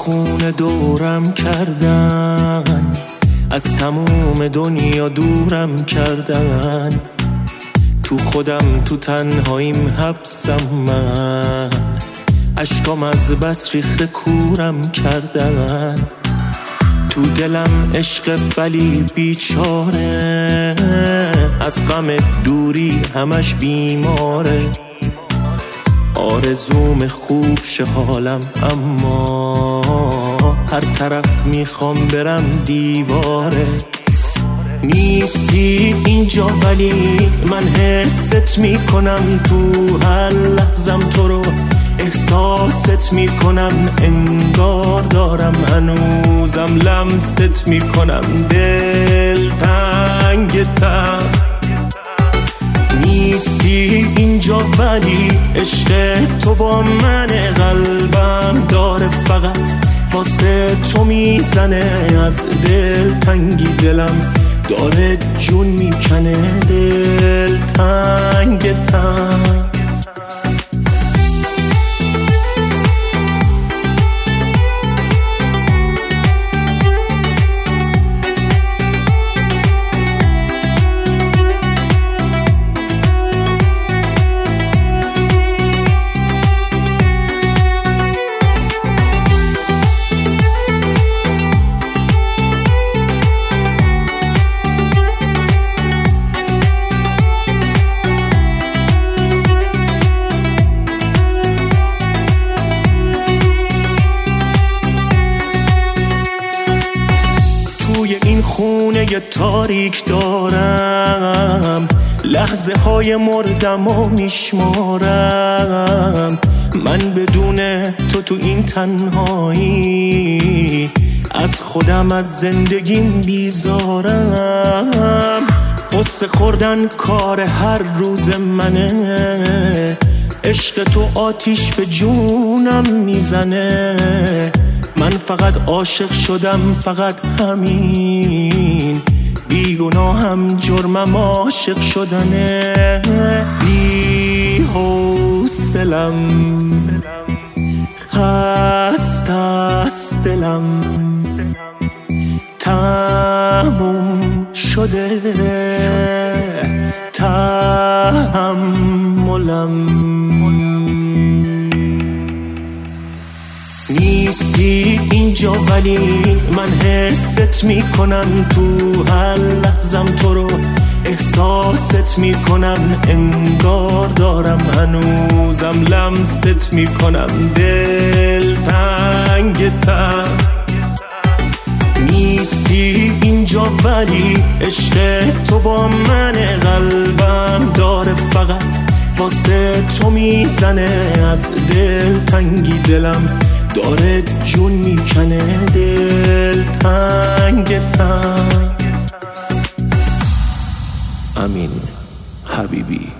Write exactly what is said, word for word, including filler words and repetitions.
خونه دورم کردن، از تموم دنیا دورم کردن، تو خودم تو تنهاییم حبسم من، اشکام از بس ریخته کورم کردن، تو دلم عشق ولی بیچاره، از غم دوری همش بیماره، آرزوم خوب شه حالم اما هر طرف میخوام برم دیواره. نیستی اینجا ولی من حست میکنم، تو هر لحظم تو رو احساست میکنم، انگار دارم هنوزم لمست میکنم، دل تنگ تر. نیستی اینجا ولی عشق تو با من، قلبم داره فقط واسه تو میزنه، از دل تنگی دلم داره جون میکنه، دل تنگ تر. این خونه ی تاریک دارم، لحظه های مردم و میشمارم، من بدون تو تو این تنهایی از خودم از زندگیم بیزارم، قصه خوردن کار هر روز منه، عشق تو آتیش به جونم میزنه، من فقط عاشق شدم فقط همین، بیگناهم جرمم عاشق شدنه، بی حوصلم خسته است دلم، تموم شده تحملم. نیستی اینجا ولی من حست میکنم، تو هر لحظم تو رو احساست میکنم، انگار دارم هنوزم لمست میکنم، دل تنگ تر. نیستی اینجا ولی عشق تو با من، قلبم داره فقط واسه تو میزنه، از دل تنگی دلم داره جون میکنه، دل تنگ تر. امین حبیبی.